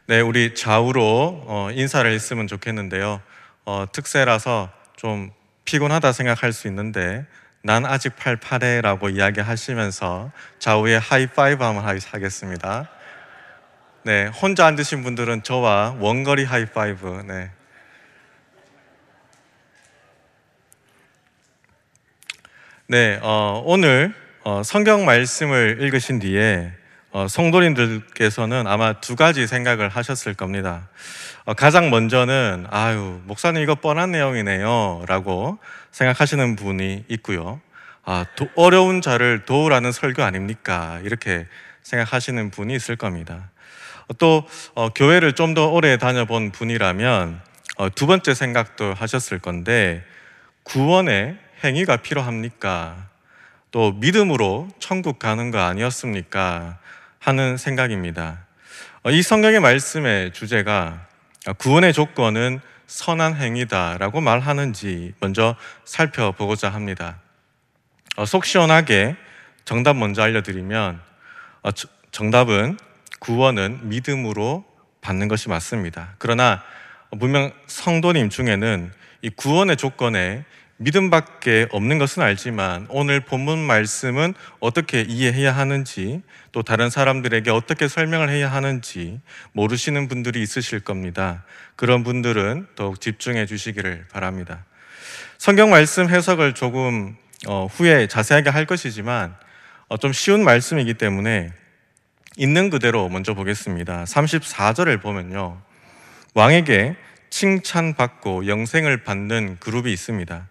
네, 우리 좌우로 인사를 했으면 좋겠는데요. 특세라서 좀 피곤하다 생각할 수 있는데 난 아직 팔팔해라고 이야기하시면서 좌우에 하이파이브 한번 하겠습니다. 네, 혼자 앉으신 분들은 저와 원거리 하이파이브. 네. 네, 오늘 성경 말씀을 읽으신 뒤에 성도님들께서는 아마 두 가지 생각을 하셨을 겁니다. 가장 먼저는 목사님 이거 뻔한 내용이네요 라고 생각하시는 분이 있고요. 어려운 자를 도우라는 설교 아닙니까? 이렇게 생각하시는 분이 있을 겁니다. 또 교회를 좀 더 오래 다녀본 분이라면 두 번째 생각도 하셨을 건데, 구원의 행위가 필요합니까? 또 믿음으로 천국 가는 거 아니었습니까? 하는 생각입니다. 이 성경의 말씀의 주제가 구원의 조건은 선한 행위다라고 말하는지 먼저 살펴보고자 합니다. 속 시원하게 정답 먼저 알려드리면, 정답은 구원은 믿음으로 받는 것이 맞습니다. 그러나 분명 성도님 중에는 이 구원의 조건에 믿음밖에 없는 것은 알지만 오늘 본문 말씀은 어떻게 이해해야 하는지, 또 다른 사람들에게 어떻게 설명을 해야 하는지 모르시는 분들이 있으실 겁니다. 그런 분들은 더욱 집중해 주시기를 바랍니다. 성경 말씀 해석을 조금 후에 자세하게 할 것이지만 좀 쉬운 말씀이기 때문에 있는 그대로 먼저 보겠습니다. 34절을 보면요, 왕에게 칭찬받고 영생을 받는 그룹이 있습니다.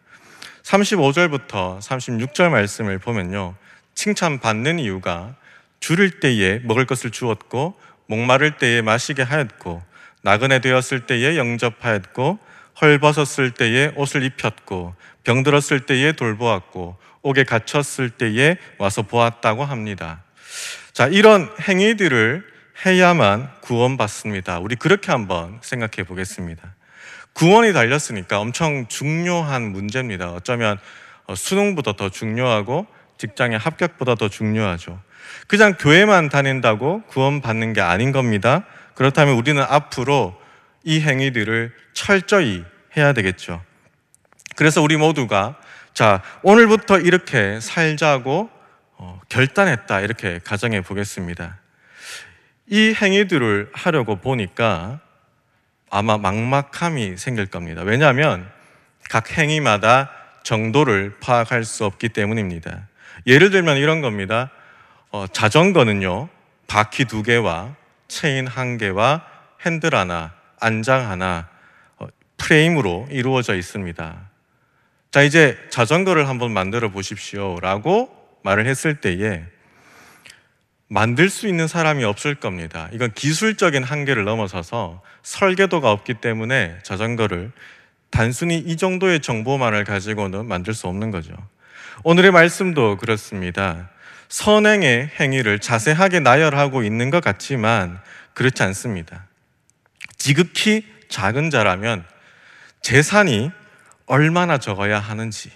35절부터 36절 말씀을 보면요, 칭찬받는 이유가 줄일 때에 먹을 것을 주었고, 목마를 때에 마시게 하였고, 나그네 되었을 때에 영접하였고, 헐벗었을 때에 옷을 입혔고, 병들었을 때에 돌보았고, 옥에 갇혔을 때에 와서 보았다고 합니다. 자, 이런 행위들을 해야만 구원받습니다. 우리 그렇게 한번 생각해 보겠습니다. 구원이 달렸으니까 엄청 중요한 문제입니다. 어쩌면 수능보다 더 중요하고 직장의 합격보다 더 중요하죠. 그냥 교회만 다닌다고 구원받는 게 아닌 겁니다. 그렇다면 우리는 앞으로 이 행위들을 철저히 해야 되겠죠. 그래서 우리 모두가 오늘부터 이렇게 살자고 결단했다, 이렇게 가정해 보겠습니다. 이 행위들을 하려고 보니까 아마 막막함이 생길 겁니다. 왜냐하면 각 행위마다 정도를 파악할 수 없기 때문입니다. 예를 들면 이런 겁니다. 자전거는요, 바퀴 2개와 체인 1개와 핸들 하나, 안장 하나, 프레임으로 이루어져 있습니다. 자, 이제 자전거를 한번 만들어 보십시오 라고 말을 했을 때에 만들 수 있는 사람이 없을 겁니다. 이건 기술적인 한계를 넘어서서 설계도가 없기 때문에 자전거를 단순히 이 정도의 정보만을 가지고는 만들 수 없는 거죠. 오늘의 말씀도 그렇습니다. 선행의 행위를 자세하게 나열하고 있는 것 같지만 그렇지 않습니다. 지극히 작은 자라면 재산이 얼마나 적어야 하는지,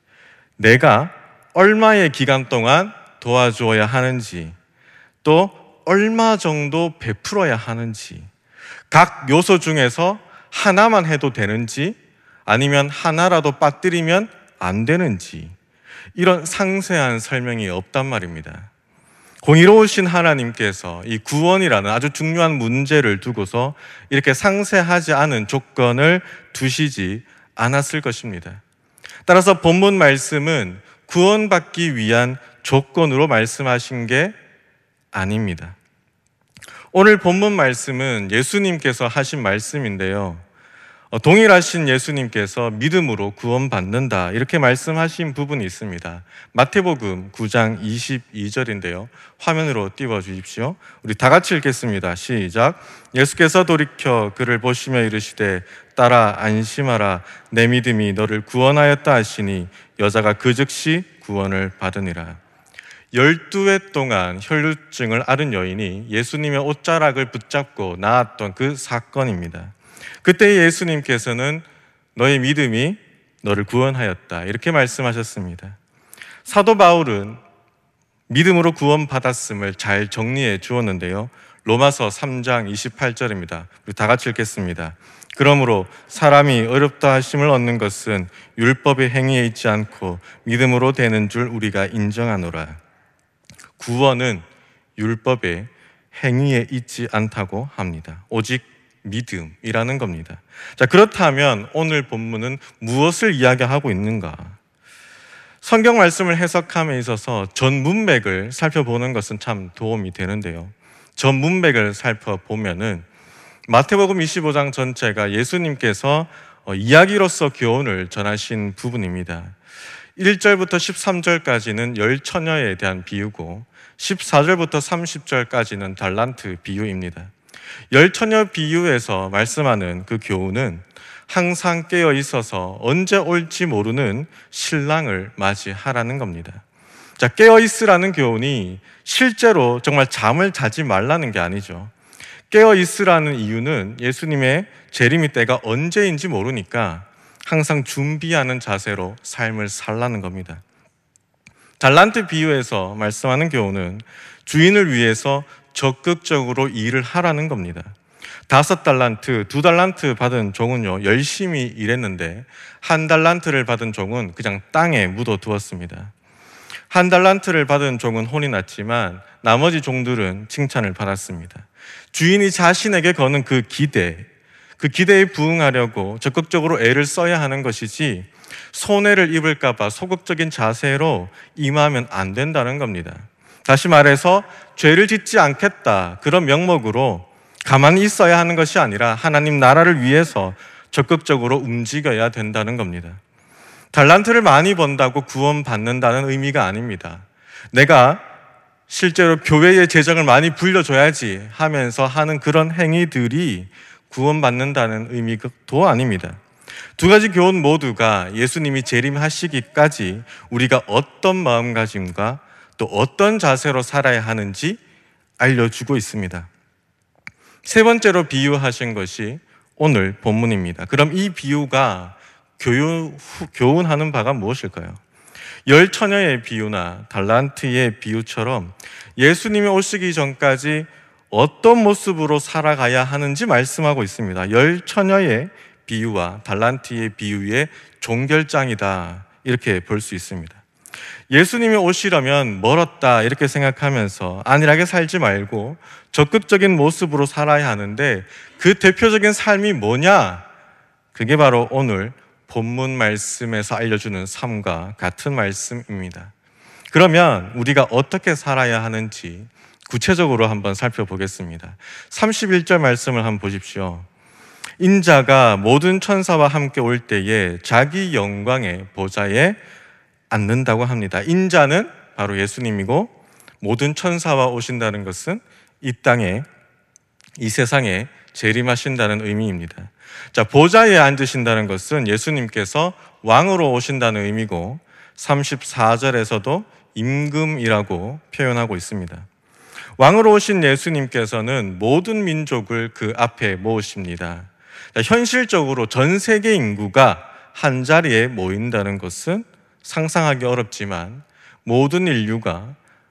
내가 얼마의 기간 동안 도와주어야 하는지, 또 얼마 정도 베풀어야 하는지, 각 요소 중에서 하나만 해도 되는지 아니면 하나라도 빠뜨리면 안 되는지, 이런 상세한 설명이 없단 말입니다. 공의로우신 하나님께서 이 구원이라는 아주 중요한 문제를 두고서 이렇게 상세하지 않은 조건을 두시지 않았을 것입니다. 따라서 본문 말씀은 구원받기 위한 조건으로 말씀하신 게 아닙니다. 오늘 본문 말씀은 예수님께서 하신 말씀인데요, 동일하신 예수님께서 믿음으로 구원받는다, 이렇게 말씀하신 부분이 있습니다. 마태복음 9장 22절인데요 화면으로 띄워 주십시오. 우리 다 같이 읽겠습니다. 시작. 예수께서 돌이켜 그를 보시며 이르시되 딸아 안심하라, 내 믿음이 너를 구원하였다 하시니 여자가 그 즉시 구원을 받으니라. 12회 동안 혈루증을 앓은 여인이 예수님의 옷자락을 붙잡고 나았던 그 사건입니다. 그때 예수님께서는 너의 믿음이 너를 구원하였다, 이렇게 말씀하셨습니다. 사도 바울은 믿음으로 구원받았음을 잘 정리해 주었는데요. 로마서 3장 28절입니다. 우리 다 같이 읽겠습니다. 그러므로 사람이 어렵다 하심을 얻는 것은 율법의 행위에 있지 않고 믿음으로 되는 줄 우리가 인정하노라. 구원은 율법의 행위에 있지 않다고 합니다. 오직 믿음이라는 겁니다. 자, 그렇다면 오늘 본문은 무엇을 이야기하고 있는가? 성경 말씀을 해석함에 있어서 전 문맥을 살펴보는 것은 참 도움이 되는데요. 전 문맥을 살펴보면은 마태복음 25장 전체가 예수님께서 이야기로서 교훈을 전하신 부분입니다. 1절부터 13절까지는 열 처녀에 대한 비유고 14절부터 30절까지는 달란트 비유입니다. 열 처녀 비유에서 말씀하는 그 교훈은 항상 깨어 있어서 언제 올지 모르는 신랑을 맞이하라는 겁니다. 자, 깨어 있으라는 교훈이 실제로 정말 잠을 자지 말라는 게 아니죠. 깨어 있으라는 이유는 예수님의 재림의 때가 언제인지 모르니까 항상 준비하는 자세로 삶을 살라는 겁니다. 달란트 비유에서 말씀하는 교훈은 주인을 위해서 적극적으로 일을 하라는 겁니다. 5달란트, 2달란트 받은 종은요, 열심히 일했는데 1달란트를 받은 종은 그냥 땅에 묻어두었습니다. 1달란트를 받은 종은 혼이 났지만 나머지 종들은 칭찬을 받았습니다. 주인이 자신에게 거는 그 기대에 부응하려고 적극적으로 애를 써야 하는 것이지 손해를 입을까 봐 소극적인 자세로 임하면 안 된다는 겁니다. 다시 말해서 죄를 짓지 않겠다, 그런 명목으로 가만히 있어야 하는 것이 아니라 하나님 나라를 위해서 적극적으로 움직여야 된다는 겁니다. 달란트를 많이 번다고 구원받는다는 의미가 아닙니다. 내가 실제로 교회의 재정을 많이 불려줘야지 하면서 하는 그런 행위들이 구원받는다는 의미도 아닙니다. 두 가지 교훈 모두가 예수님이 재림하시기까지 우리가 어떤 마음가짐과 또 어떤 자세로 살아야 하는지 알려주고 있습니다. 세 번째로 비유하신 것이 오늘 본문입니다. 그럼 이 비유가 교훈하는 바가 무엇일까요? 열 처녀의 비유나 달란트의 비유처럼 예수님이 오시기 전까지 어떤 모습으로 살아가야 하는지 말씀하고 있습니다. 열 처녀의 비유와 달란트의 비유의 종결장이다, 이렇게 볼 수 있습니다. 예수님이 오시려면 멀었다 이렇게 생각하면서 안일하게 살지 말고 적극적인 모습으로 살아야 하는데 그 대표적인 삶이 뭐냐? 그게 바로 오늘 본문 말씀에서 알려주는 삶과 같은 말씀입니다. 그러면 우리가 어떻게 살아야 하는지 구체적으로 한번 살펴보겠습니다. 31절 말씀을 한번 보십시오. 인자가 모든 천사와 함께 올 때에 자기 영광의 보좌에 앉는다고 합니다. 인자는 바로 예수님이고 모든 천사와 오신다는 것은 이 땅에, 이 세상에 재림하신다는 의미입니다. 자, 보좌에 앉으신다는 것은 예수님께서 왕으로 오신다는 의미고 34절에서도 임금이라고 표현하고 있습니다. 왕으로 오신 예수님께서는 모든 민족을 그 앞에 모으십니다. 자, 현실적으로 전 세계 인구가 한 자리에 모인다는 것은 상상하기 어렵지만 모든 인류가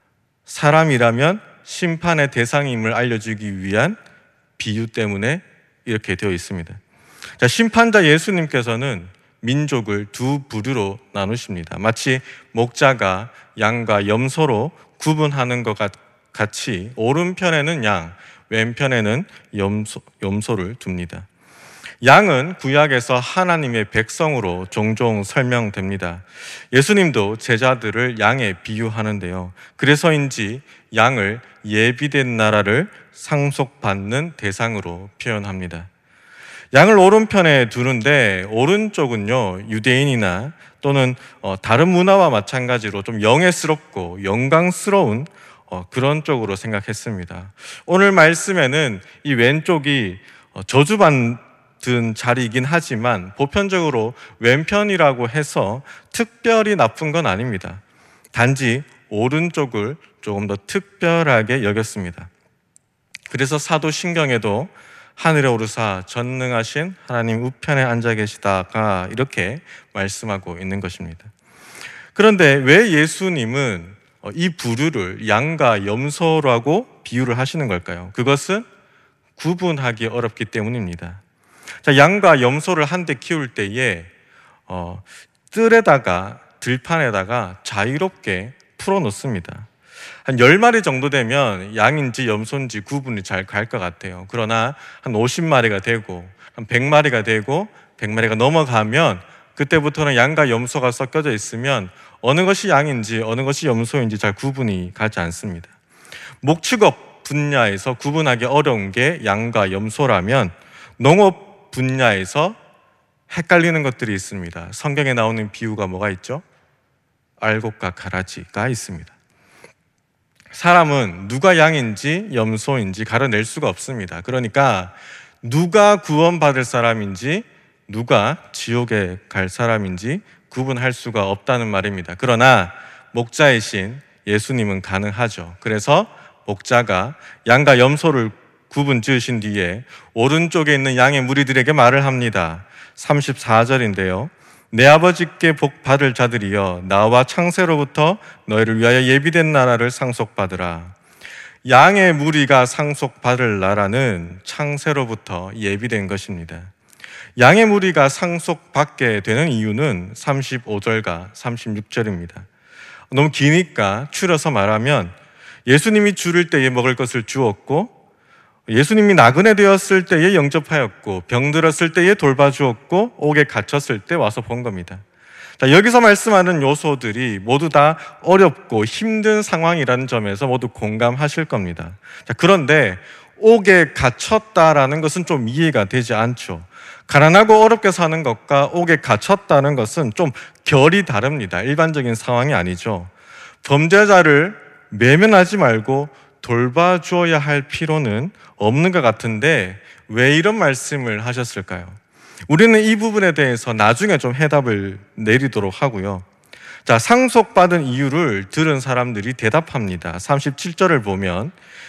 사람이라면 심판의 대상임을 알려주기 위한 비유 때문에 이렇게 되어 있습니다. 자, 심판자 예수님께서는 민족을 두 부류로 나누십니다. 마치 목자가 양과 염소로 구분하는 것 같이 오른편에는 양, 왼편에는 염소를 둡니다. 양은 구약에서 하나님의 백성으로 종종 설명됩니다. 예수님도 제자들을 양에 비유하는데요. 그래서인지 양을 예비된 나라를 상속받는 대상으로 표현합니다. 양을 오른편에 두는데 오른쪽은요, 유대인이나 또는 다른 문화와 마찬가지로 좀 영예스럽고 영광스러운 그런 쪽으로 생각했습니다. 오늘 말씀에는 이 왼쪽이 저주받는 자리이긴 하지만 보편적으로 왼편이라고 해서 특별히 나쁜 건 아닙니다. 단지 오른쪽을 조금 더 특별하게 여겼습니다. 그래서 사도신경에도 하늘에 오르사 전능하신 하나님 우편에 앉아 계시다가 이렇게 말씀하고 있는 것입니다. 그런데 왜 예수님은 이 부류를 양과 염소라고 비유를 하시는 걸까요? 그것은 구분하기 어렵기 때문입니다. 자, 양과 염소를 한데 키울 때에 뜰에다가 들판에다가 자유롭게 풀어놓습니다. 한 10마리 정도 되면 양인지 염소인지 구분이 잘 갈 것 같아요. 그러나 한 50마리가 되고 한 100마리가 되고 100마리가 넘어가면 그때부터는 양과 염소가 섞여져 있으면 어느 것이 양인지 어느 것이 염소인지 잘 구분이 가지 않습니다. 목축업 분야에서 구분하기 어려운 게 양과 염소라면 농업 분야에서 헷갈리는 것들이 있습니다. 성경에 나오는 비유가 뭐가 있죠? 알곡과 가라지가 있습니다. 사람은 누가 양인지 염소인지 가려낼 수가 없습니다. 그러니까 누가 구원받을 사람인지 누가 지옥에 갈 사람인지 구분할 수가 없다는 말입니다. 그러나 목자이신 예수님은 가능하죠. 그래서 목자가 양과 염소를 구분 지으신 뒤에 오른쪽에 있는 양의 무리들에게 말을 합니다. 34절인데요. 내 아버지께 복 받을 자들이여 나와 창세로부터 너희를 위하여 예비된 나라를 상속받으라. 양의 무리가 상속받을 나라는 창세로부터 예비된 것입니다. 양의 무리가 상속받게 되는 이유는 35절과 36절입니다. 너무 기니까 추려서 말하면 예수님이 줄일 때에 먹을 것을 주었고 예수님이 나그네 되었을 때에 영접하였고 병들었을 때에 돌봐주었고 옥에 갇혔을 때 와서 본 겁니다. 자, 여기서 말씀하는 요소들이 모두 다 어렵고 힘든 상황이라는 점에서 모두 공감하실 겁니다. 자, 그런데 옥에 갇혔다라는 것은 좀 이해가 되지 않죠. 가난하고 어렵게 사는 것과 옥에 갇혔다는 것은 좀 결이 다릅니다. 일반적인 상황이 아니죠. 범죄자를 외면하지 말고 돌봐주어야 할 필요는 없는 것 같은데 왜 이런 말씀을 하셨을까요? 우리는 이 부분에 대해서 나중에 좀 해답을 내리도록 하고요. 자, 상속받은 이유를 들은 사람들이 대답합니다. 37절을 보면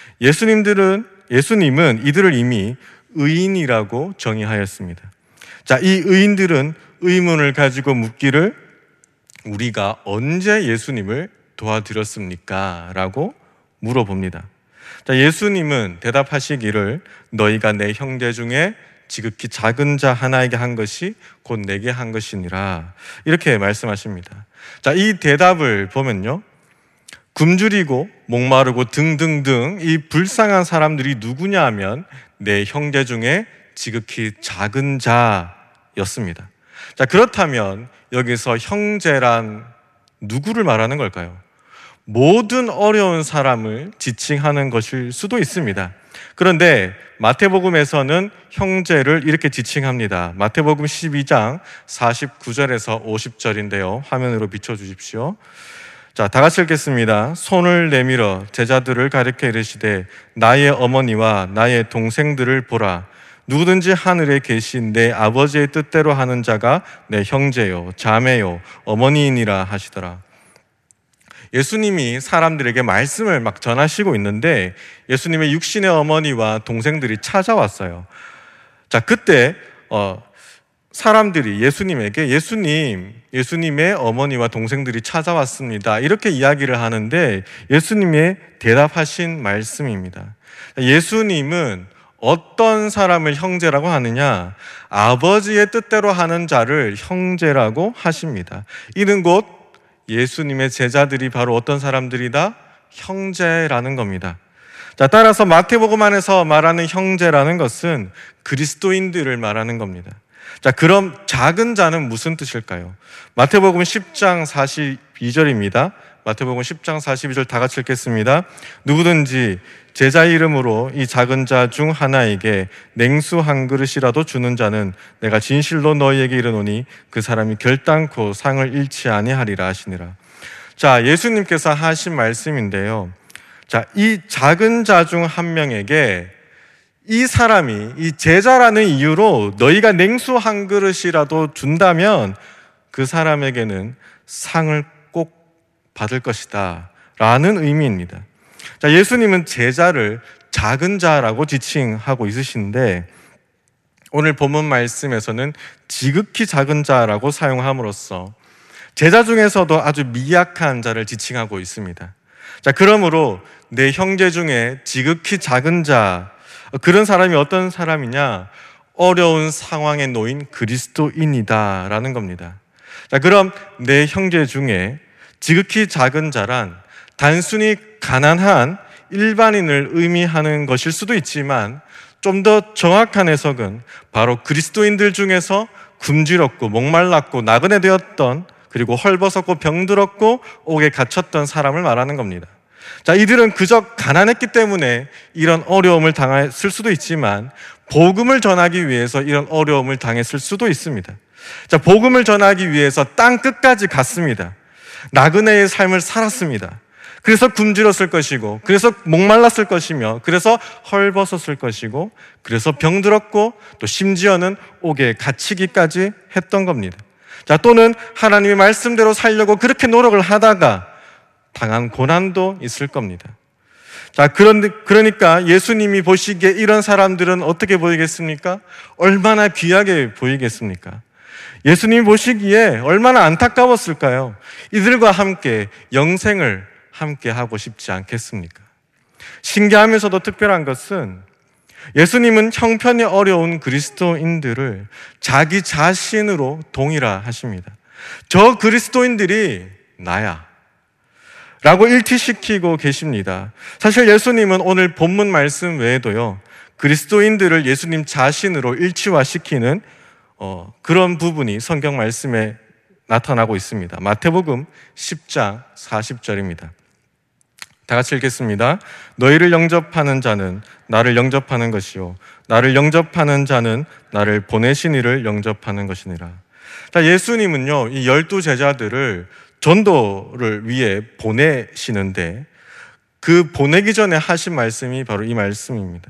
예수님은 이들을 이미 의인이라고 정의하였습니다. 자, 이 의인들은 의문을 가지고 묻기를 우리가 언제 예수님을 도와드렸습니까? 라고 물어봅니다. 자, 예수님은 대답하시기를 너희가 내 형제 중에 지극히 작은 자 하나에게 한 것이 곧 내게 한 것이니라 이렇게 말씀하십니다. 자, 이 대답을 보면요, 굶주리고 목마르고 등등등 이 불쌍한 사람들이 누구냐 하면 내 형제 중에 지극히 작은 자였습니다. 자, 그렇다면 여기서 형제란 누구를 말하는 걸까요? 모든 어려운 사람을 지칭하는 것일 수도 있습니다. 그런데 마태복음에서는 형제를 이렇게 지칭합니다. 마태복음 12장 49절에서 50절인데요. 화면으로 비춰주십시오. 자, 다 같이 읽겠습니다. 손을 내밀어 제자들을 가리켜 이르시되 나의 어머니와 나의 동생들을 보라. 누구든지 하늘에 계신 내 아버지의 뜻대로 하는 자가 내 형제요 자매요 어머니이니라 하시더라. 예수님이 사람들에게 말씀을 막 전하시고 있는데 예수님의 육신의 어머니와 동생들이 찾아왔어요. 자, 그때 사람들이 예수님에게 예수님의 어머니와 동생들이 찾아왔습니다 이렇게 이야기를 하는데 예수님의 대답하신 말씀입니다. 예수님은 어떤 사람을 형제라고 하느냐? 아버지의 뜻대로 하는 자를 형제라고 하십니다. 이는 곧 예수님의 제자들이 바로 어떤 사람들이다? 형제라는 겁니다. 자, 따라서 마태복음 안에서 말하는 형제라는 것은 그리스도인들을 말하는 겁니다. 자, 그럼 작은 자는 무슨 뜻일까요? 마태복음 10장 42절입니다. 마태복음 10장 42절 다 같이 읽겠습니다. 누구든지 제자의 이름으로 이 작은 자 중 하나에게 냉수 한 그릇이라도 주는 자는 내가 진실로 너희에게 이르노니 그 사람이 결단코 상을 잃지 아니하리라 하시니라. 자, 예수님께서 하신 말씀인데요. 자, 이 작은 자 중 한 명에게 이 사람이 이 제자라는 이유로 너희가 냉수 한 그릇이라도 준다면 그 사람에게는 상을 꼭 받을 것이다 라는 의미입니다. 자, 예수님은 제자를 작은 자라고 지칭하고 있으신데 오늘 본문 말씀에서는 지극히 작은 자라고 사용함으로써 제자 중에서도 아주 미약한 자를 지칭하고 있습니다. 자, 그러므로 내 형제 중에 지극히 작은 자, 그런 사람이 어떤 사람이냐? 어려운 상황에 놓인 그리스도인이다라는 겁니다. 자, 그럼 내 형제 중에 지극히 작은 자란 단순히 가난한 일반인을 의미하는 것일 수도 있지만 좀 더 정확한 해석은 바로 그리스도인들 중에서 굶주렸고 목말랐고 나그네 되었던, 그리고 헐벗었고 병들었고 옥에 갇혔던 사람을 말하는 겁니다. 자, 이들은 그저 가난했기 때문에 이런 어려움을 당했을 수도 있지만 복음을 전하기 위해서 이런 어려움을 당했을 수도 있습니다. 자, 복음을 전하기 위해서 땅 끝까지 갔습니다. 나그네의 삶을 살았습니다. 그래서 굶주렸을 것이고, 그래서 목말랐을 것이며, 그래서 헐벗었을 것이고, 그래서 병들었고, 또 심지어는 옥에 갇히기까지 했던 겁니다. 자, 또는 하나님의 말씀대로 살려고 그렇게 노력을 하다가 당한 고난도 있을 겁니다. 자, 그러니까 예수님이 보시기에 이런 사람들은 어떻게 보이겠습니까? 얼마나 귀하게 보이겠습니까? 예수님이 보시기에 얼마나 안타까웠을까요? 이들과 함께 영생을 함께 하고 싶지 않겠습니까? 신기하면서도 특별한 것은 예수님은 형편이 어려운 그리스도인들을 자기 자신으로 동일화하십니다. 저 그리스도인들이 나야 라고 일치시키고 계십니다. 사실 예수님은 오늘 본문 말씀 외에도요, 그리스도인들을 예수님 자신으로 일치화시키는 그런 부분이 성경 말씀에 나타나고 있습니다. 마태복음 10장 40절입니다. 다 같이 읽겠습니다. 너희를 영접하는 자는 나를 영접하는 것이요, 나를 영접하는 자는 나를 보내신 이를 영접하는 것이니라. 자, 예수님은요, 이 12 제자들을 전도를 위해 보내시는데 그 보내기 전에 하신 말씀이 바로 이 말씀입니다.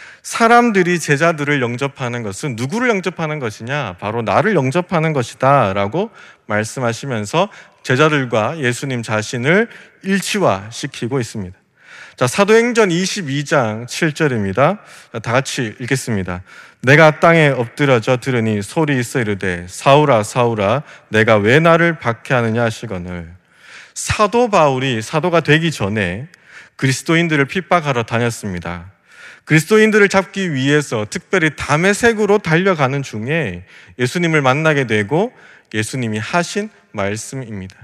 사람들이 제자들을 영접하는 것은 누구를 영접하는 것이냐? 바로 나를 영접하는 것이다 라고 말씀하시면서 제자들과 예수님 자신을 일치화시키고 있습니다. 자, 사도행전 22장 7절입니다. 다 같이 읽겠습니다. 내가 땅에 엎드려져 들으니 소리 있어 이르되 사울아 사울아 내가 왜 나를 박해하느냐 하시거늘. 사도 바울이 사도가 되기 전에 그리스도인들을 핍박하러 다녔습니다. 그리스도인들을 잡기 위해서 특별히 다메섹으로 달려가는 중에 예수님을 만나게 되고 예수님이 하신 말씀입니다.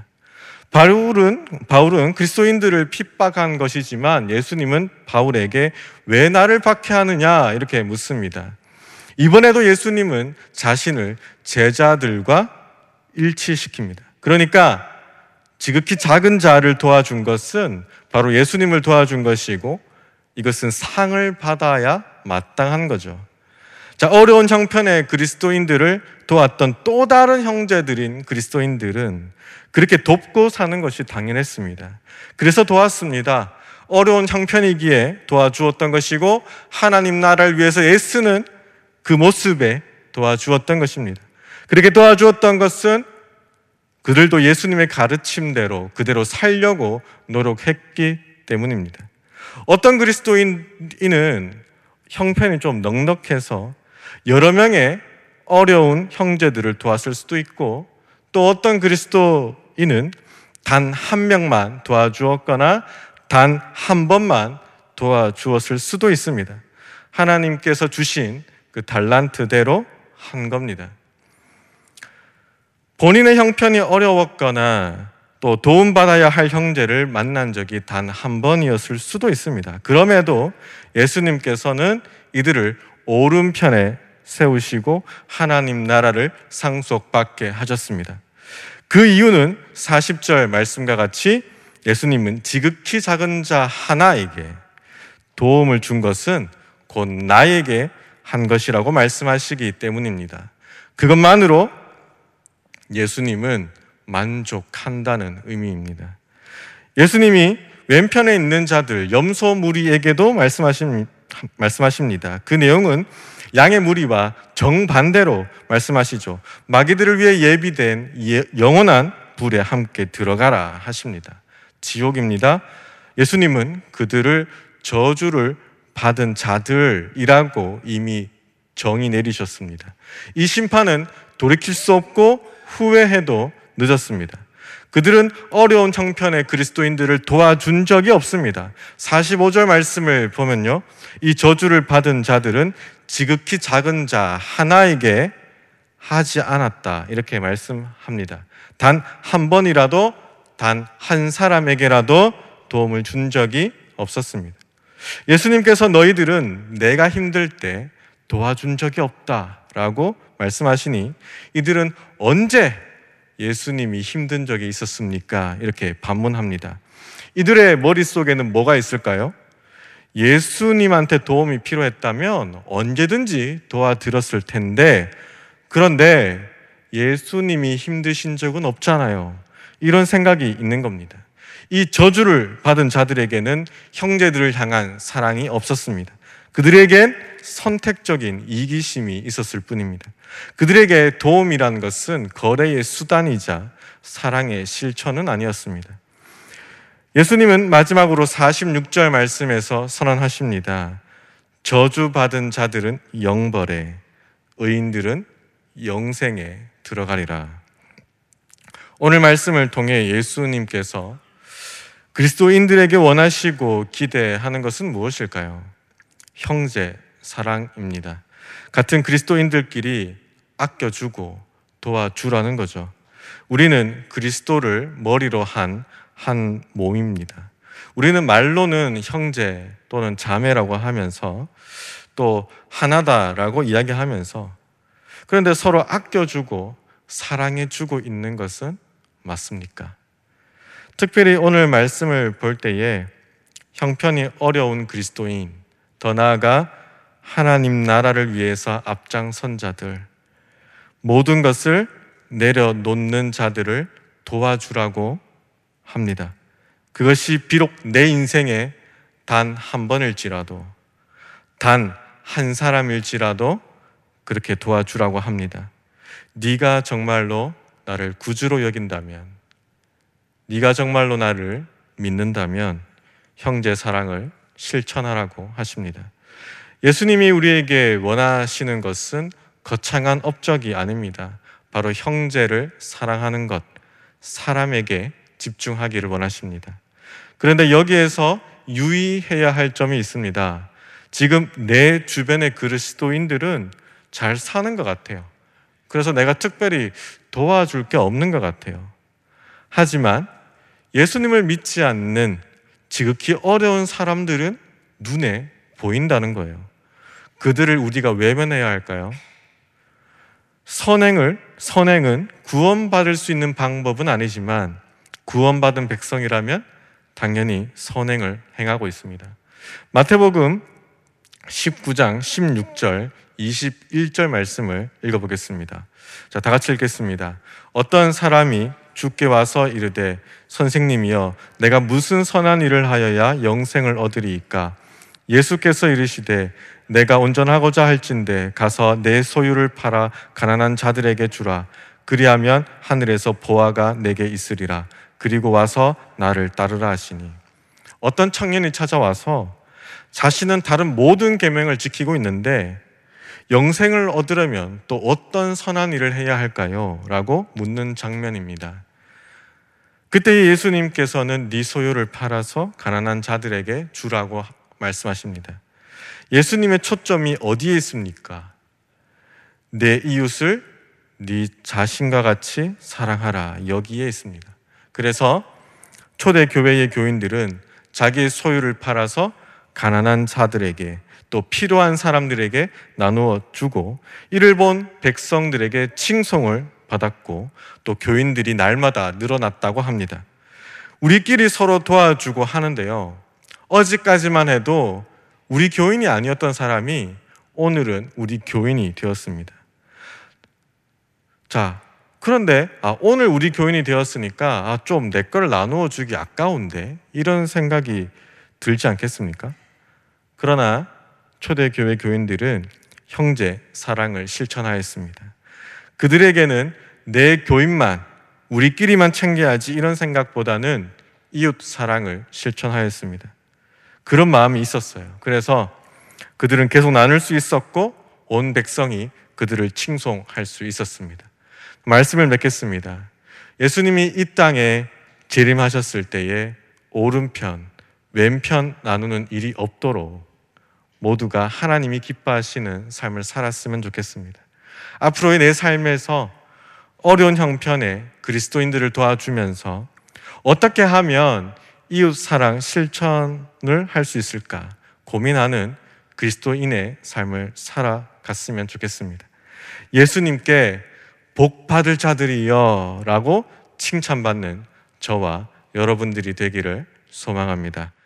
바울은 그리스도인들을 핍박한 것이지만 예수님은 바울에게 왜 나를 박해하느냐 이렇게 묻습니다. 이번에도 예수님은 자신을 제자들과 일치시킵니다. 그러니까 지극히 작은 자를 도와준 것은 바로 예수님을 도와준 것이고 이것은 상을 받아야 마땅한 거죠. 자, 어려운 형편의 그리스도인들을 도왔던 또 다른 형제들인 그리스도인들은 그렇게 돕고 사는 것이 당연했습니다. 그래서 도왔습니다. 어려운 형편이기에 도와주었던 것이고 하나님 나라를 위해서 애쓰는 그 모습에 도와주었던 것입니다. 그렇게 도와주었던 것은 그들도 예수님의 가르침대로 그대로 살려고 노력했기 때문입니다. 어떤 그리스도인은 형편이 좀 넉넉해서 여러 명의 어려운 형제들을 도왔을 수도 있고, 또 어떤 그리스도인은 단 한 명만 도와주었거나 단 한 번만 도와주었을 수도 있습니다. 하나님께서 주신 그 달란트대로 한 겁니다. 본인의 형편이 어려웠거나 또 도움받아야 할 형제를 만난 적이 단 한 번이었을 수도 있습니다. 그럼에도 예수님께서는 이들을 오른편에 세우시고 하나님 나라를 상속받게 하셨습니다. 그 이유는 40절 말씀과 같이 예수님은 지극히 작은 자 하나에게 도움을 준 것은 곧 나에게 한 것이라고 말씀하시기 때문입니다. 그것만으로 예수님은 만족한다는 의미입니다. 예수님이 왼편에 있는 자들 염소 무리에게도 말씀하십니다. 그 내용은 양의 무리와 정반대로 말씀하시죠. 마귀들을 위해 예비된 영원한 불에 함께 들어가라 하십니다. 지옥입니다. 예수님은 그들을 저주를 받은 자들이라고 이미 정의 내리셨습니다. 이 심판은 돌이킬 수 없고 후회해도 늦었습니다. 그들은 어려운 형편의 그리스도인들을 도와준 적이 없습니다. 45절 말씀을 보면요, 이 저주를 받은 자들은 지극히 작은 자 하나에게 하지 않았다, 이렇게 말씀합니다. 단 한 번이라도, 단 한 사람에게라도 도움을 준 적이 없었습니다. 예수님께서 너희들은 내가 힘들 때 도와준 적이 없다라고 말씀하시니 이들은 언제 예수님이 힘든 적이 있었습니까? 이렇게 반문합니다. 이들의 머릿속에는 뭐가 있을까요? 예수님한테 도움이 필요했다면 언제든지 도와드렸을 텐데, 그런데 예수님이 힘드신 적은 없잖아요. 이런 생각이 있는 겁니다. 이 저주를 받은 자들에게는 형제들을 향한 사랑이 없었습니다. 그들에겐 선택적인 이기심이 있었을 뿐입니다. 그들에게 도움이란 것은 거래의 수단이자 사랑의 실천은 아니었습니다. 예수님은 마지막으로 46절 말씀에서 선언하십니다. 저주받은 자들은 영벌에, 의인들은 영생에 들어가리라. 오늘 말씀을 통해 예수님께서 그리스도인들에게 원하시고 기대하는 것은 무엇일까요? 형제 사랑입니다. 같은 그리스도인들끼리 아껴주고 도와주라는 거죠. 우리는 그리스도를 머리로 한 몸입니다. 우리는 말로는 형제 또는 자매라고 하면서 또 하나다라고 이야기하면서, 그런데 서로 아껴주고 사랑해주고 있는 것은 맞습니까? 특별히 오늘 말씀을 볼 때에 형편이 어려운 그리스도인, 더 나아가 하나님 나라를 위해서 앞장선 자들, 모든 것을 내려놓는 자들을 도와주라고 합니다. 그것이 비록 내 인생에 단 한 번일지라도, 단 한 사람일지라도 그렇게 도와주라고 합니다. 네가 정말로 나를 구주로 여긴다면, 네가 정말로 나를 믿는다면 형제 사랑을 실천하라고 하십니다. 예수님이 우리에게 원하시는 것은 거창한 업적이 아닙니다. 바로 형제를 사랑하는 것, 사람에게 집중하기를 원하십니다. 그런데 여기에서 유의해야 할 점이 있습니다. 지금 내 주변의 그리스도인들은 잘 사는 것 같아요. 그래서 내가 특별히 도와줄 게 없는 것 같아요. 하지만 예수님을 믿지 않는 지극히 어려운 사람들은 눈에 보인다는 거예요. 그들을 우리가 외면해야 할까요? 선행은 구원받을 수 있는 방법은 아니지만 구원받은 백성이라면 당연히 선행을 행하고 있습니다. 마태복음 19장 16절 21절 말씀을 읽어보겠습니다. 자, 다 같이 읽겠습니다. 어떤 사람이 주께 와서 이르되 선생님이여 내가 무슨 선한 일을 하여야 영생을 얻으리이까? 예수께서 이르시되 내가 온전하고자 할진대 가서 내 소유를 팔아 가난한 자들에게 주라. 그리하면 하늘에서 보화가 내게 있으리라. 그리고 와서 나를 따르라 하시니. 어떤 청년이 찾아와서 자신은 다른 모든 계명을 지키고 있는데 영생을 얻으려면 또 어떤 선한 일을 해야 할까요? 라고 묻는 장면입니다. 그때 예수님께서는 네 소유를 팔아서 가난한 자들에게 주라고 말씀하십니다. 예수님의 초점이 어디에 있습니까? 내 이웃을 네 자신과 같이 사랑하라, 여기에 있습니다. 그래서 초대교회의 교인들은 자기의 소유를 팔아서 가난한 자들에게 또 필요한 사람들에게 나누어 주고, 이를 본 백성들에게 칭송을 받았고 또 교인들이 날마다 늘어났다고 합니다. 우리끼리 서로 도와주고 하는데요, 어제까지만 해도 우리 교인이 아니었던 사람이 오늘은 우리 교인이 되었습니다. 자, 그런데 오늘 우리 교인이 되었으니까 좀 내 걸 나누어 주기 아까운데, 이런 생각이 들지 않겠습니까? 그러나 초대교회 교인들은 형제 사랑을 실천하였습니다. 그들에게는 내 교인만, 우리끼리만 챙겨야지 이런 생각보다는 이웃 사랑을 실천하였습니다. 그런 마음이 있었어요. 그래서 그들은 계속 나눌 수 있었고 온 백성이 그들을 칭송할 수 있었습니다. 말씀을 맺겠습니다. 예수님이 이 땅에 재림하셨을 때에 오른편, 왼편 나누는 일이 없도록 모두가 하나님이 기뻐하시는 삶을 살았으면 좋겠습니다. 앞으로의 내 삶에서 어려운 형편에 그리스도인들을 도와주면서 어떻게 하면 이웃사랑 실천을 할 수 있을까 고민하는 그리스도인의 삶을 살아갔으면 좋겠습니다. 예수님께 복 받을 자들이여 라고 칭찬받는 저와 여러분들이 되기를 소망합니다.